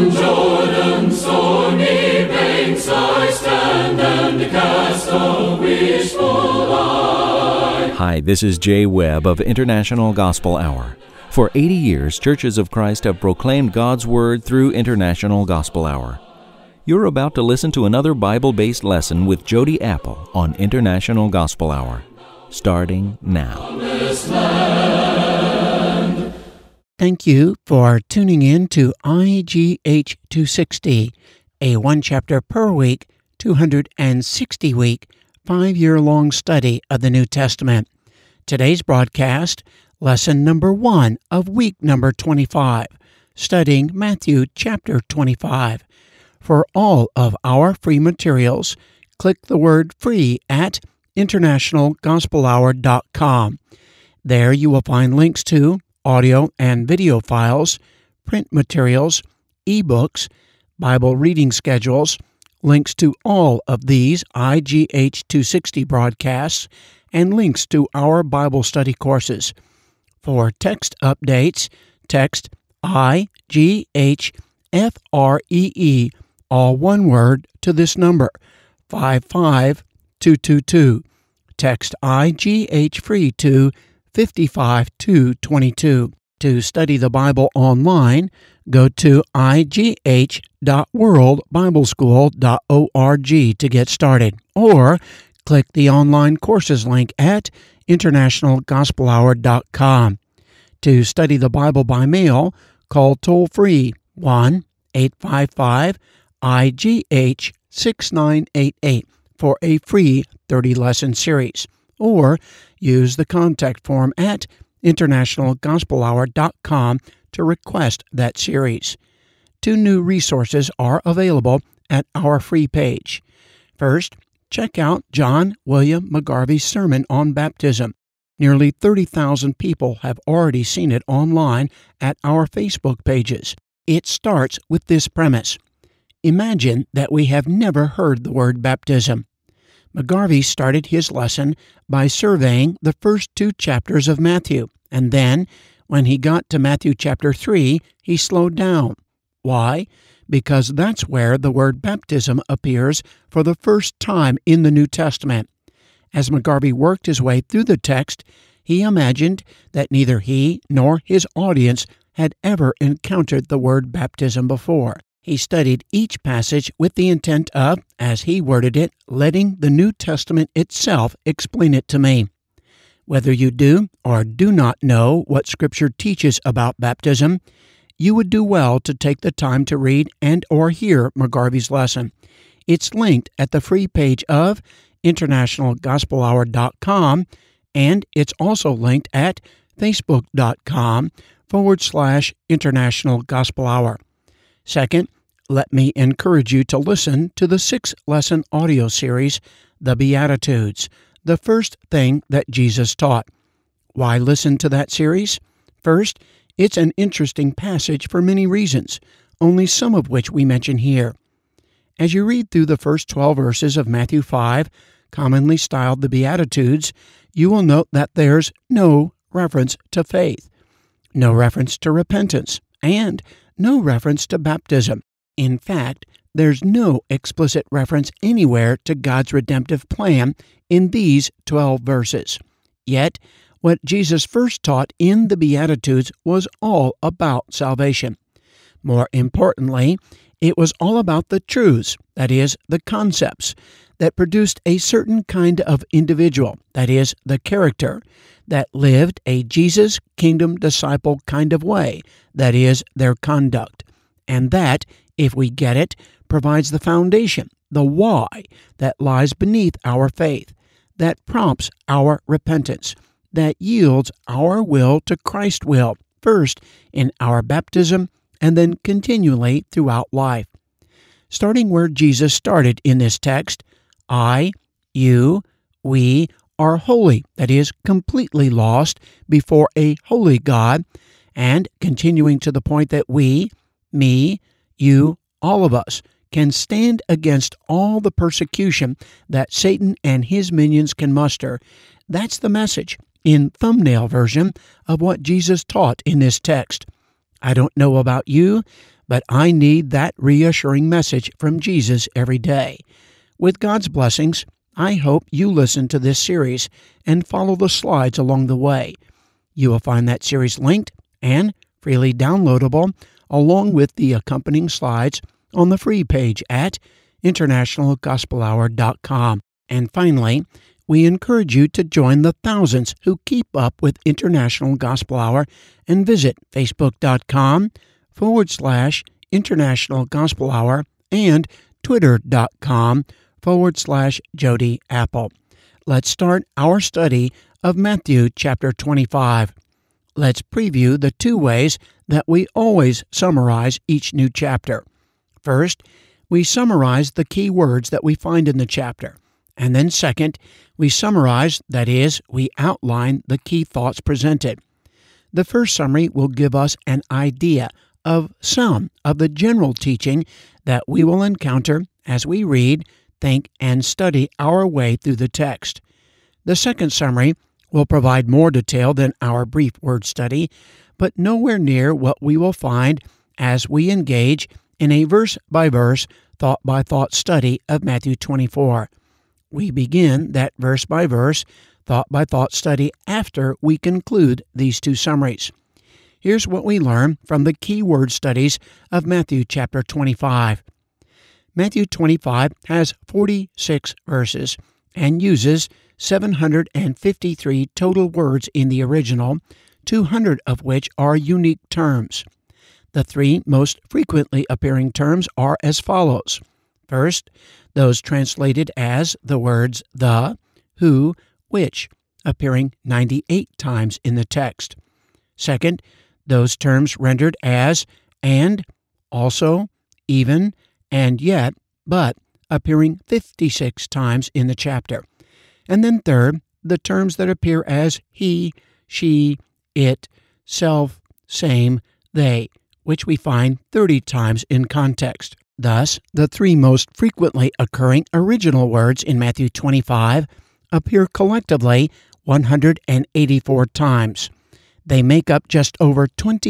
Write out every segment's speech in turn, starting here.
Jordan's stormy banks I stand and cast a wishful eye. Hi, this is Jay Webb of International Gospel Hour. For 80 years, Churches of Christ have proclaimed God's Word through International Gospel Hour. You're about to listen to another Bible-based lesson with Jody Apple on International Gospel Hour, starting now. Thank you for tuning in to IGH 260, a one-chapter per week, 260-week, 5-year-long study of the New Testament. Today's broadcast, lesson number 1 of week number 25, studying Matthew chapter 25. For all of our free materials, click the word free at internationalgospelhour.com. There you will find links to audio and video files, print materials, ebooks, Bible reading schedules, links to all of these IGH 260 broadcasts, and links to our Bible study courses. For text updates, text IGH FREE, all one word, to this number, 55222. Text IGH free to 55222. To study the Bible online, go to igh.worldbibleschool.org to get started, or click the online courses link at internationalgospelhour.com. To study the Bible by mail, call toll-free 1-855-IGH-6988 for a free 30-lesson series, or use the contact form at internationalgospelhour.com to request that series. 2 new resources are available at our free page. First, check out John William McGarvey's sermon on baptism. Nearly 30,000 people have already seen it online at our Facebook pages. It starts with this premise. Imagine that we have never heard the word baptism. McGarvey started his lesson by surveying the first 2 chapters of Matthew, and then, when he got to Matthew chapter 3, he slowed down. Why? Because that's where the word baptism appears for the first time in the New Testament. As McGarvey worked his way through the text, he imagined that neither he nor his audience had ever encountered the word baptism before. He studied each passage with the intent of, as he worded it, letting the New Testament itself explain it to me. Whether you do or do not know what Scripture teaches about baptism, you would do well to take the time to read and or hear McGarvey's lesson. It's linked at the free page of internationalgospelhour.com, and it's also linked at facebook.com/International Gospel Hour. Second, let me encourage you to listen to the 6-lesson audio series, The Beatitudes, the first thing that Jesus taught. Why listen to that series? First, it's an interesting passage for many reasons, only some of which we mention here. As you read through the first 12 verses of Matthew 5, commonly styled the Beatitudes, you will note that there's no reference to faith, no reference to repentance, and no reference to baptism. In fact, there's no explicit reference anywhere to God's redemptive plan in these 12 verses. Yet, what Jesus first taught in the Beatitudes was all about salvation. More importantly, it was all about the truths, that is, the concepts, that produced a certain kind of individual, that is, the character, that lived a Jesus kingdom disciple kind of way, that is, their conduct. And that, if we get it, provides the foundation, the why, that lies beneath our faith, that prompts our repentance, that yields our will to Christ's will, first in our baptism and then continually throughout life. Starting where Jesus started in this text, I, you, we are holy, that is, completely lost before a holy God, and continuing to the point that we, me, you, all of us, can stand against all the persecution that Satan and his minions can muster. That's the message, in thumbnail version, of what Jesus taught in this text. I don't know about you, but I need that reassuring message from Jesus every day. With God's blessings, I hope you listen to this series and follow the slides along the way. You will find that series linked and freely downloadable along with the accompanying slides on the free page at internationalgospelhour.com. And finally, we encourage you to join the thousands who keep up with International Gospel Hour and visit facebook.com/International Gospel Hour and twitter.com/Jody Apple. Let's start our study of Matthew chapter 25. Let's preview the two ways that we always summarize each new chapter. First, we summarize the key words that we find in the chapter. And then second, we summarize, that is, we outline the key thoughts presented. The first summary will give us an idea of some of the general teaching that we will encounter as we read, think, and study our way through the text. The second summary will provide more detail than our brief word study, but nowhere near what we will find as we engage in a verse-by-verse, thought-by-thought study of Matthew 24. We begin that verse-by-verse, thought-by-thought study after we conclude these two summaries. Here's what we learn from the key word studies of Matthew chapter 25. Matthew 25 has 46 verses and uses 753 total words in the original, 200 of which are unique terms. The three most frequently appearing terms are as follows. First, those translated as the words the, who, which, appearing 98 times in the text. Second, those terms rendered as and, also, even, and yet, but, appearing 56 times in the chapter. And then third, the terms that appear as he, she, it, self, same, they, which we find 30 times in context. Thus, the three most frequently occurring original words in Matthew 25 appear collectively 184 times. They make up just over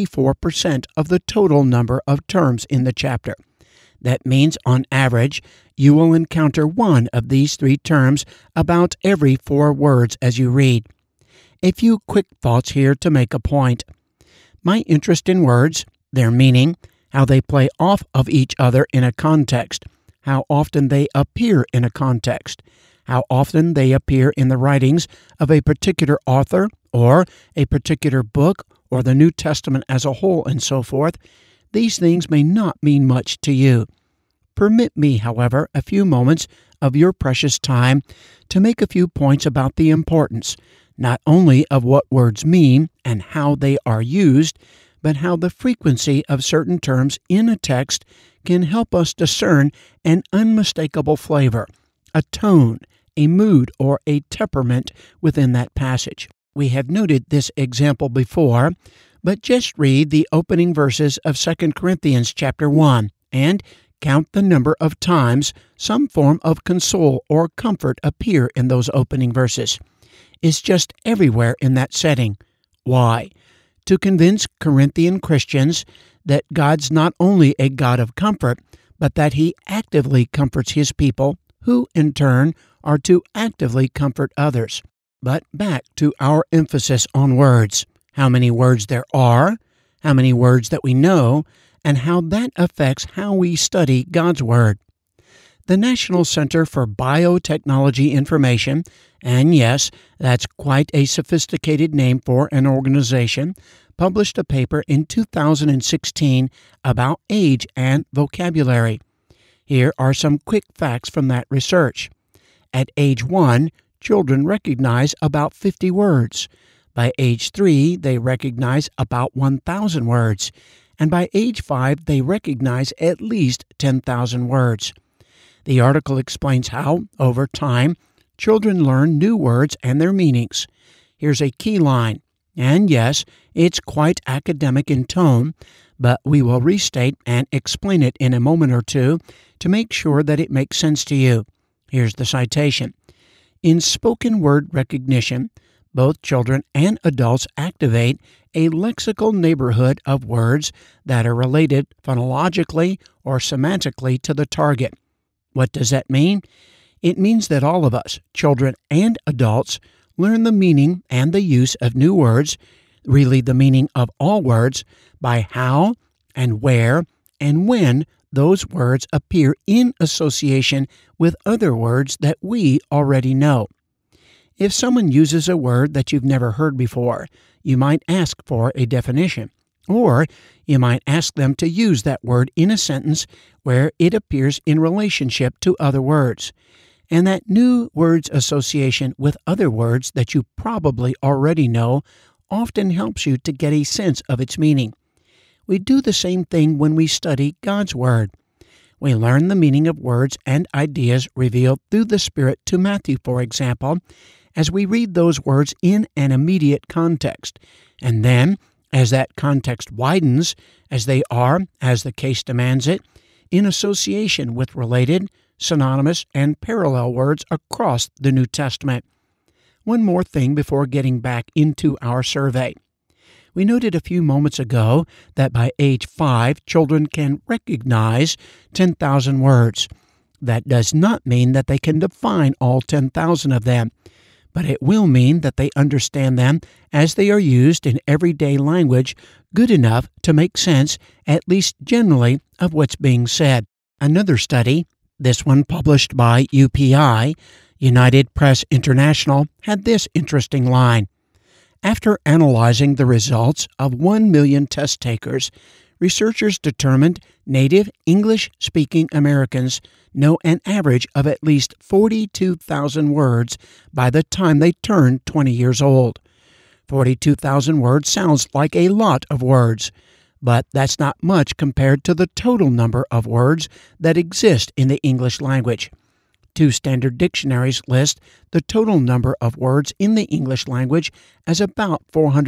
24% of the total number of terms in the chapter. That means, on average, you will encounter one of these three terms about every 4 words as you read. A few quick thoughts here to make a point. My interest in words, their meaning, how they play off of each other in a context, how often they appear in a context, how often they appear in the writings of a particular author or a particular book or the New Testament as a whole, and so forth. These things may not mean much to you. Permit me, however, a few moments of your precious time to make a few points about the importance, not only of what words mean and how they are used, but how the frequency of certain terms in a text can help us discern an unmistakable flavor, a tone, a mood, or a temperament within that passage. We have noted this example before, but just read the opening verses of 2 Corinthians chapter 1 and count the number of times some form of console or comfort appear in those opening verses. It's just everywhere in that setting. Why? To convince Corinthian Christians that God's not only a God of comfort, but that He actively comforts His people, who in turn are to actively comfort others. But back to our emphasis on words. How many words there are, how many words that we know, and how that affects how we study God's Word. The National Center for Biotechnology Information, and yes, that's quite a sophisticated name for an organization, published a paper in 2016 about age and vocabulary. Here are some quick facts from that research. At age 1, children recognize about 50 words. By age 3, they recognize about 1,000 words. And by age 5, they recognize at least 10,000 words. The article explains how, over time, children learn new words and their meanings. Here's a key line, and yes, it's quite academic in tone, but we will restate and explain it in a moment or two to make sure that it makes sense to you. Here's the citation. In spoken word recognition, Both children and adults activate a lexical neighborhood of words that are related phonologically or semantically to the target. What does that mean? It means that all of us, children and adults, learn the meaning and the use of new words, really the meaning of all words, by how and where and when those words appear in association with other words that we already know. If someone uses a word that you've never heard before, you might ask for a definition, or you might ask them to use that word in a sentence where it appears in relationship to other words. And that new word's association with other words that you probably already know often helps you to get a sense of its meaning. We do the same thing when we study God's Word. We learn the meaning of words and ideas revealed through the Spirit to Matthew, for example, as we read those words in an immediate context. And then, as that context widens, as they are, as the case demands it, in association with related, synonymous, and parallel words across the New Testament. One more thing before getting back into our survey. We noted a few moments ago that by age 5, children can recognize 10,000 words. That does not mean that they can define all 10,000 of them, but it will mean that they understand them as they are used in everyday language good enough to make sense, at least generally, of what's being said. Another study, this one published by UPI, United Press International, had this interesting line. After analyzing the results of 1 million test takers, researchers determined native English-speaking Americans know an average of at least 42,000 words by the time they turn 20 years old. 42,000 words sounds like a lot of words, but that's not much compared to the total number of words that exist in the English language. Two standard dictionaries list the total number of words in the English language as about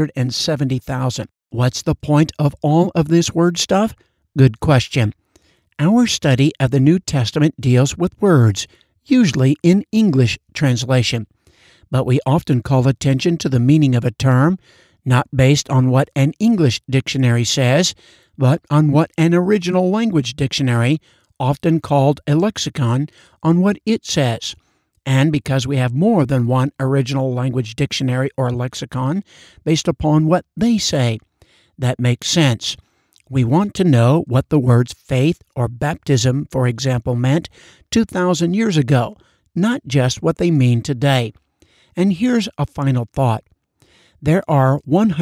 470,000. What's the point of all of this word stuff? Good question. Our study of the New Testament deals with words, usually in English translation. But we often call attention to the meaning of a term, not based on what an English dictionary says, but on what an original language dictionary, often called a lexicon, on what it says. And because we have more than one original language dictionary or lexicon based upon what they say, that makes sense. We want to know what the words faith or baptism, for example, meant 2,000 years ago, not just what they mean today. And here's a final thought. There are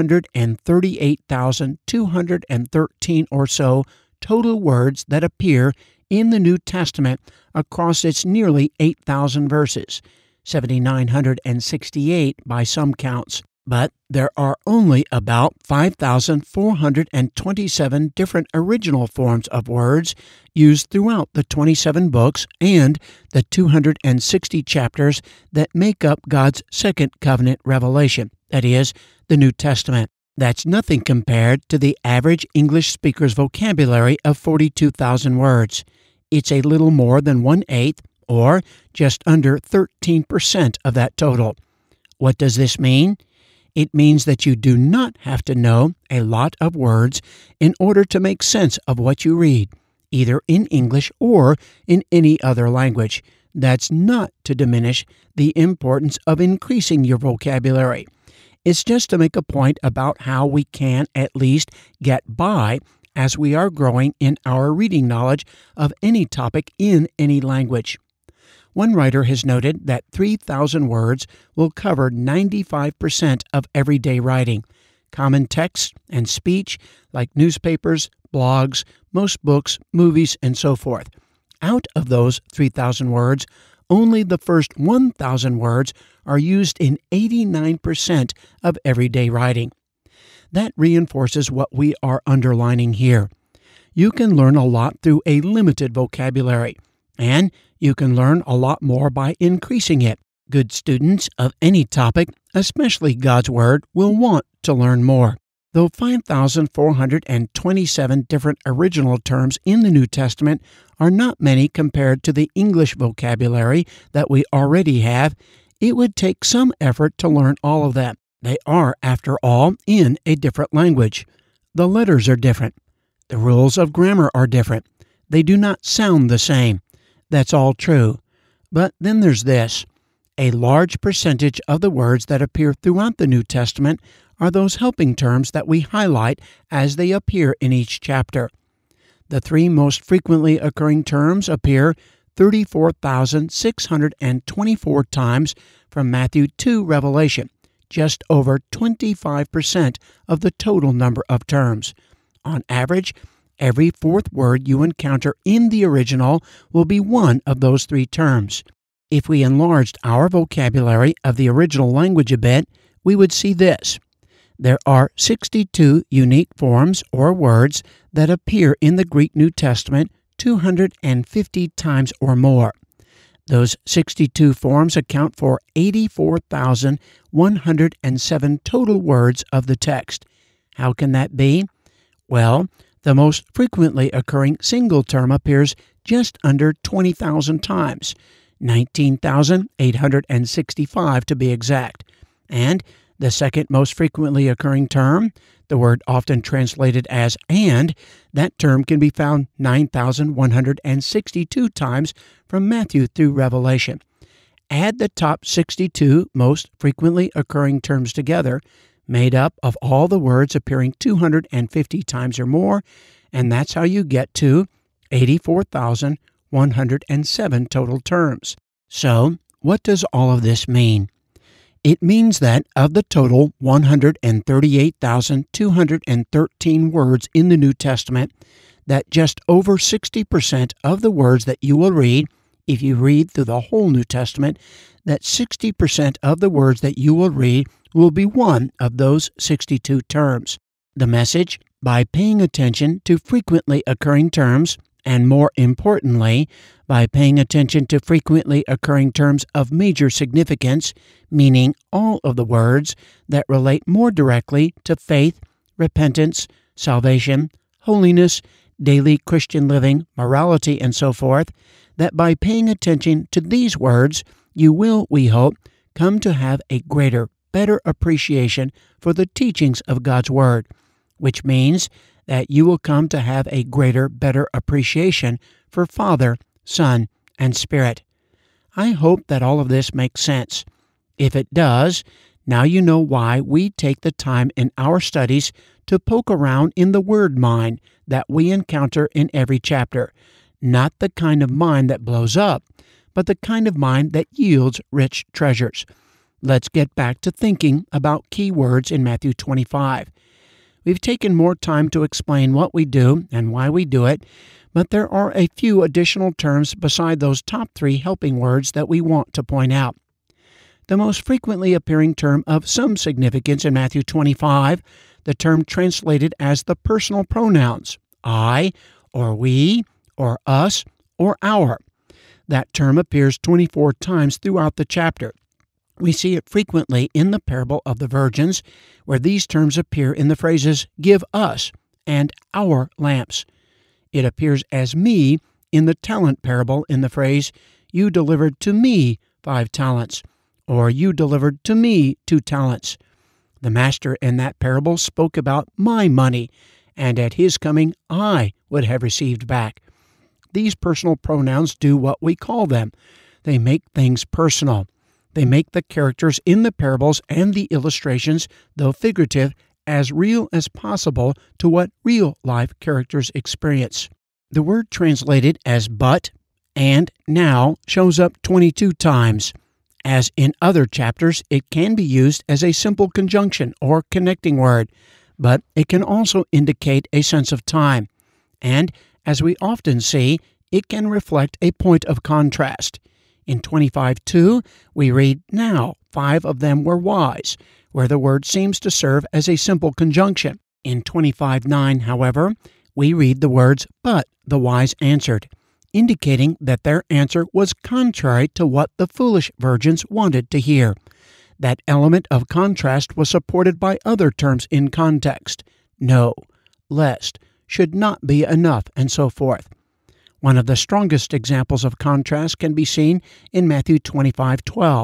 138,213 or so total words that appear in the New Testament across its nearly 8,000 verses, 7,968 by some counts. But there are only about 5,427 different original forms of words used throughout the 27 books and the 260 chapters that make up God's second covenant revelation, that is, the New Testament. That's nothing compared to the average English speaker's vocabulary of 42,000 words. It's a little more than 1/8, or just under 13% of that total. What does this mean? It means that you do not have to know a lot of words in order to make sense of what you read, either in English or in any other language. That's not to diminish the importance of increasing your vocabulary. It's just to make a point about how we can at least get by as we are growing in our reading knowledge of any topic in any language. One writer has noted that 3,000 words will cover 95% of everyday writing, common text and speech like newspapers, blogs, most books, movies, and so forth. Out of those 3,000 words, only the first 1,000 words are used in 89% of everyday writing. That reinforces what we are underlining here. You can learn a lot through a limited vocabulary, and you can learn a lot more by increasing it. Good students of any topic, especially God's Word, will want to learn more. Though 5,427 different original terms in the New Testament are not many compared to the English vocabulary that we already have, It would take some effort to learn all of them. They are, after all, in a different language. The letters are different. The rules of grammar are different. They do not sound the same. That's all true. But then there's this. A large percentage of the words that appear throughout the New Testament are those helping terms that we highlight as they appear in each chapter. The three most frequently occurring terms appear 34,624 times from Matthew to Revelation, just over 25% of the total number of terms. On average, every fourth word you encounter in the original will be one of those three terms. If we enlarged our vocabulary of the original language a bit, we would see this. There are 62 unique forms or words that appear in the Greek New Testament 250 times or more. Those 62 forms account for 84,107 total words of the text. How can that be? Well, the most frequently occurring single term appears just under 20,000 times, 19,865 to be exact. And the second most frequently occurring term, the word often translated as "and," that term can be found 9,162 times from Matthew through Revelation. Add the top 62 most frequently occurring terms together, made up of all the words appearing 250 times or more, and that's how you get to 84,107 total terms. So, what does all of this mean? It means that of the total 138,213 words in the New Testament, that just over 60% of the words that you will read, if you read through the whole New Testament, that 60% of the words that you will read will be one of those 62 terms. The message, by paying attention to frequently occurring terms, and more importantly, by paying attention to frequently occurring terms of major significance, meaning all of the words that relate more directly to faith, repentance, salvation, holiness, daily Christian living, morality, and so forth, that by paying attention to these words, you will, we hope, come to have a greater, better appreciation for the teachings of God's Word, which means that you will come to have a greater, better appreciation for Father, Son, and Spirit. I hope that all of this makes sense. If it does, now you know why we take the time in our studies to poke around in the word mind that we encounter in every chapter, not the kind of mind that blows up, but the kind of mind that yields rich treasures. Let's get back to thinking about key words in Matthew 25. We've taken more time to explain what we do and why we do it, but there are a few additional terms beside those top three helping words that we want to point out. The most frequently appearing term of some significance in Matthew 25, the term translated as the personal pronouns, I, or we, or us, or our. That term appears 24 times throughout the chapter. We see it frequently in the parable of the virgins, where these terms appear in the phrases, give us, and our lamps. It appears as me in the talent parable in the phrase, you delivered to me 5 talents, or you delivered to me 2 talents. The master in that parable spoke about my money, and at his coming I would have received back. These personal pronouns do what we call them. They make things personal. They make the characters in the parables and the illustrations, though figurative, as real as possible to what real-life characters experience. The word translated as but and now shows up 22 times. As in other chapters, it can be used as a simple conjunction or connecting word, but it can also indicate a sense of time. And, as we often see, it can reflect a point of contrast. In 25:2, we read, now 5 of them were wise, where the word seems to serve as a simple conjunction. In 25:9, however, we read the words, but the wise answered, indicating that their answer was contrary to what the foolish virgins wanted to hear. That element of contrast was supported by other terms in context. No, lest, should not be enough, and so forth. One of the strongest examples of contrast can be seen in Matthew 25:12.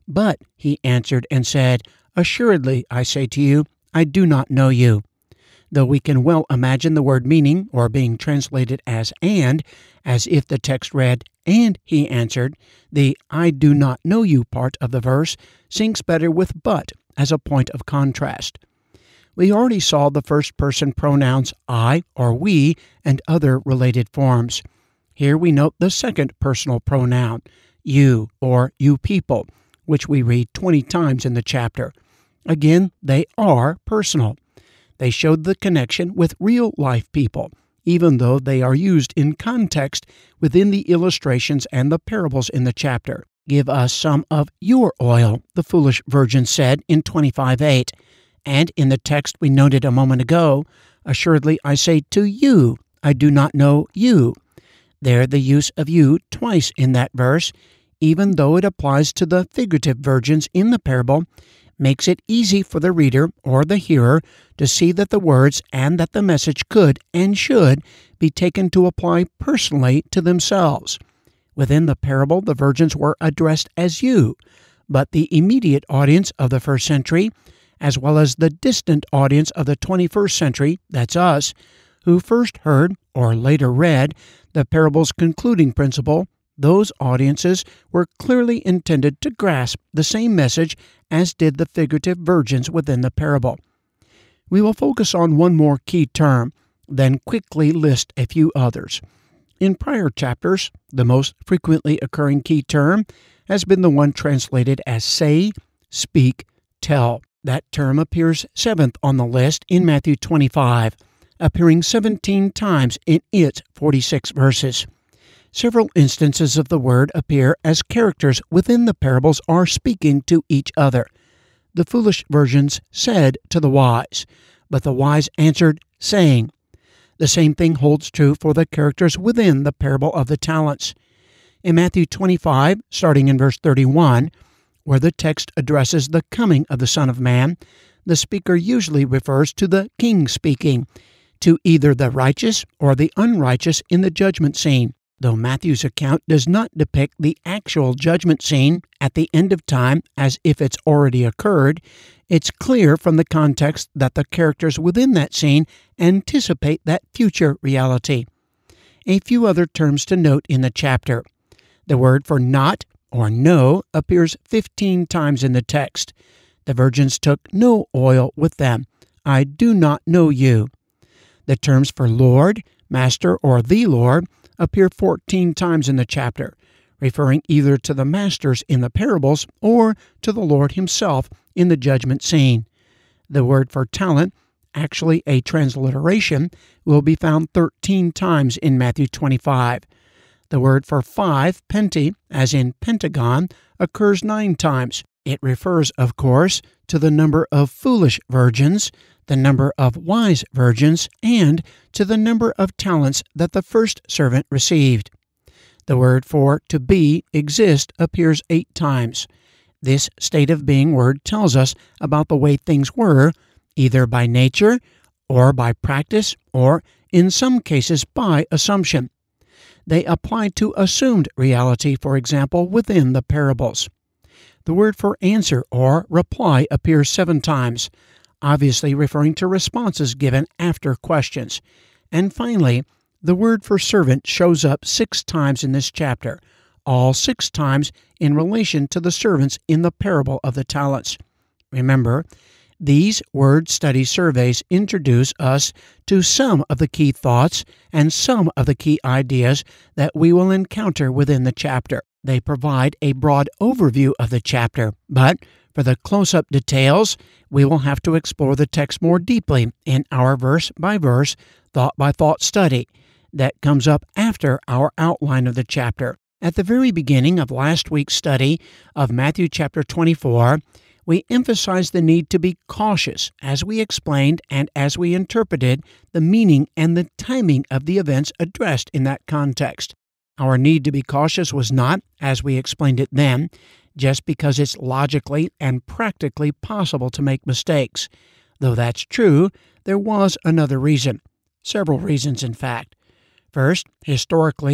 But he answered and said, Assuredly, I say to you, I do not know you. Though we can well imagine the word meaning, or being translated as and, as if the text read, And he answered, the I do not know you part of the verse syncs better with but as a point of contrast. We already saw the first person pronouns I or we and other related forms. Here we note the second personal pronoun, you or you people, which we read 20 times in the chapter. Again, they are personal. They showed the connection with real-life people, even though they are used in context within the illustrations and the parables in the chapter. Give us some of your oil, the foolish virgin said in 25:8. And in the text we noted a moment ago, Assuredly I say to you, I do not know you. There the use of you twice in that verse, even though it applies to the figurative virgins in the parable, makes it easy for the reader or the hearer to see that the words and that the message could and should be taken to apply personally to themselves. Within the parable, the virgins were addressed as you, but the immediate audience of the first century, as well as the distant audience of the 21st century, that's us, who first heard or later read the parable's concluding principle, those audiences were clearly intended to grasp the same message as did the figurative virgins within the parable. We will focus on one more key term, then quickly list a few others. In prior chapters, the most frequently occurring key term has been the one translated as say, speak, tell. That term appears 7th on the list in Matthew 25, appearing 17 times in its 46 verses. Several instances of the word appear as characters within the parables are speaking to each other. The foolish virgins said to the wise, but the wise answered, saying. The same thing holds true for the characters within the parable of the talents. In Matthew 25, starting in verse 31, where the text addresses the coming of the Son of Man, the speaker usually refers to the king speaking, to either the righteous or the unrighteous in the judgment scene. Though Matthew's account does not depict the actual judgment scene at the end of time as if it's already occurred, it's clear from the context that the characters within that scene anticipate that future reality. A few other terms to note in the chapter. The word for not or no appears 15 times in the text. The virgins took no oil with them. I do not know you. The terms for Lord, Master, or the Lord appear 14 times in the chapter, referring either to the masters in the parables or to the Lord himself in the judgment scene. The word for talent, actually a transliteration, will be found 13 times in Matthew 25. The word for 5, penti, as in pentagon, occurs 9 times. It refers, of course, to the number of foolish virgins, the number of wise virgins, and to the number of talents that the first servant received. The word for to be, exist, appears 8 times. This state of being word tells us about the way things were, either by nature, or by practice, or, in some cases, by assumption. They apply to assumed reality, for example, within the parables. The word for answer or reply appears 7 times, obviously referring to responses given after questions. And finally, the word for servant shows up 6 times in this chapter, all 6 times in relation to the servants in the parable of the talents. Remember, these word study surveys introduce us to some of the key thoughts and some of the key ideas that we will encounter within the chapter. They provide a broad overview of the chapter, but for the close-up details, we will have to explore the text more deeply in our verse-by-verse, thought-by-thought study that comes up after our outline of the chapter. At the very beginning of last week's study of Matthew chapter 24, we emphasized the need to be cautious as we explained and as we interpreted the meaning and the timing of the events addressed in that context. Our need to be cautious was not, as we explained it then, just because it's logically and practically possible to make mistakes. Though that's true, there was another reason. Several reasons, in fact. First, historically,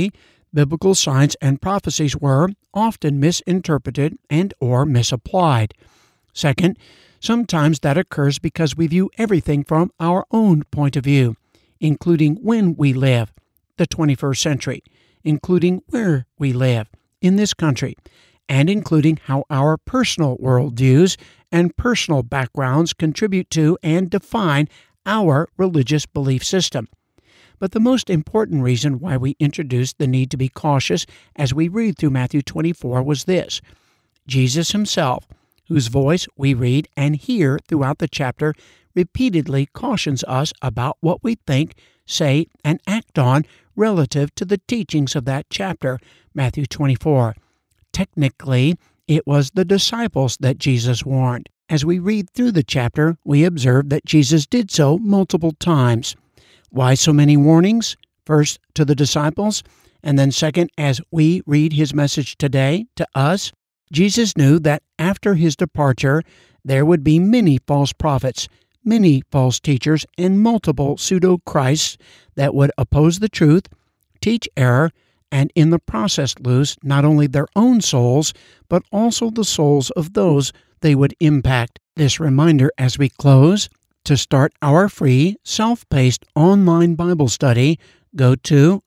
biblical signs and prophecies were often misinterpreted and or misapplied. Second, sometimes that occurs because we view everything from our own point of view, including when we live, the 21st century, including where we live, in this country, and including how our personal worldviews and personal backgrounds contribute to and define our religious belief system. But the most important reason why we introduced the need to be cautious as we read through Matthew 24 was this: Jesus himself, whose voice we read and hear throughout the chapter, repeatedly cautions us about what we think, say, and act on relative to the teachings of that chapter, Matthew 24. Technically, it was the disciples that Jesus warned. As we read through the chapter, we observe that Jesus did so multiple times. Why so many warnings? First, to the disciples, and then second, as we read his message today to us. Jesus knew that after his departure, there would be many false prophets, many false teachers, and multiple pseudo-Christs that would oppose the truth, teach error, and in the process lose not only their own souls, but also the souls of those they would impact. This reminder as we close: to start our free, self-paced online Bible study, go to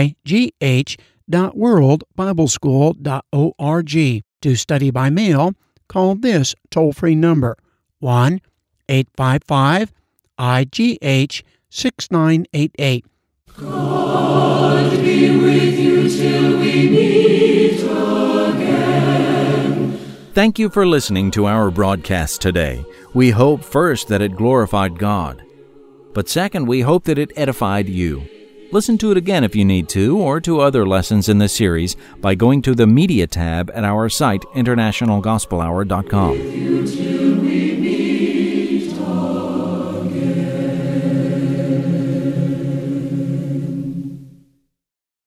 igh.worldbibleschool.org. To study by mail, call this toll-free number, 1-855-IGH-6988. God be with you till we meet again. Thank you for listening to our broadcast today. We hope first that it glorified God, but second, we hope that it edified you. Listen to it again if you need to, or to other lessons in this series by going to the Media tab at our site, internationalgospelhour.com.